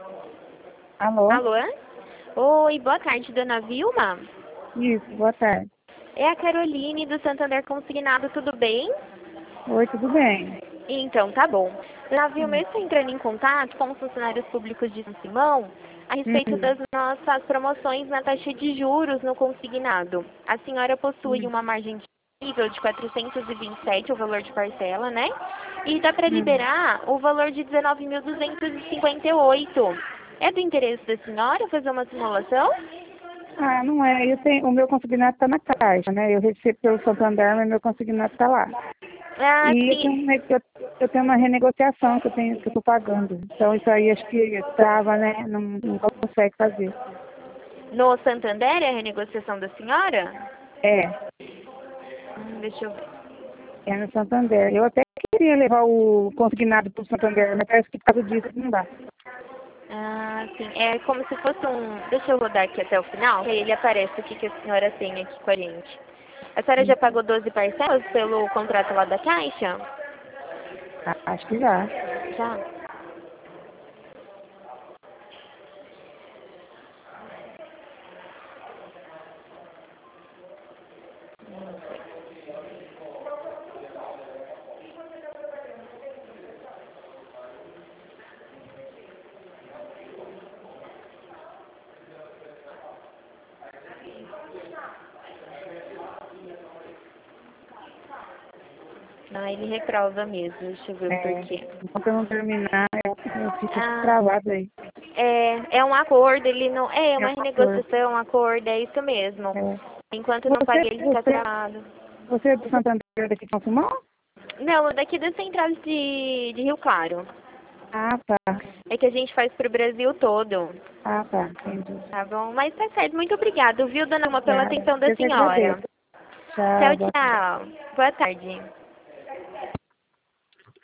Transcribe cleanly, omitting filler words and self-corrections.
Alô? Alô? Oi, boa tarde, dona Vilma. Isso, boa tarde. É a Caroline do Santander Consignado, tudo bem? Oi, tudo bem? Então, tá bom. Dona Vilma, eu estou entrando em contato com os funcionários públicos de São Simão a respeito Uhum. das nossas promoções na taxa de juros no consignado. A senhora possui Uhum. uma margem disponível de 427, o valor de parcela, né? E dá para Uhum. liberar o valor de 19.258. É do interesse da senhora fazer uma simulação? Ah, não é. O meu consignado está na caixa, né? Eu recebo pelo Santander, mas meu consignado está lá. Ah, E sim. eu tenho uma renegociação que eu estou pagando. Então isso aí acho que trava, né? Não consegue fazer. No Santander é a renegociação da senhora? É, Deixa eu ver. é no Santander. Eu até queria levar o consignado para o Santander, mas parece que por causa disso não dá. Ah, sim. É como se fosse um. Deixa eu rodar aqui até o final, que aí ele aparece o que a senhora tem aqui com a gente. A senhora já pagou 12 parcelas pelo contrato lá da Caixa? Acho que já. Já. Ah, ele reprova mesmo. Deixa eu ver o É, porquê. enquanto eu não terminar, eu fico Ah, travado aí. é um acordo, ele não. É É uma um ator. renegociação, um acordo, é isso mesmo. É. Enquanto não Você, paguei, ele fica você, travado. você é do Santander daqui de São Simão? Não, daqui da central de Rio Claro. Ah, tá. É que a gente faz pro Brasil todo. Ah, tá. Entendi. Tá bom? Mas tá certo. Muito obrigada, viu, dona Uma, pela Nada. atenção da Eu que senhora. agradeço. Tchau, Tchau, boa tarde. tchau. Boa tarde.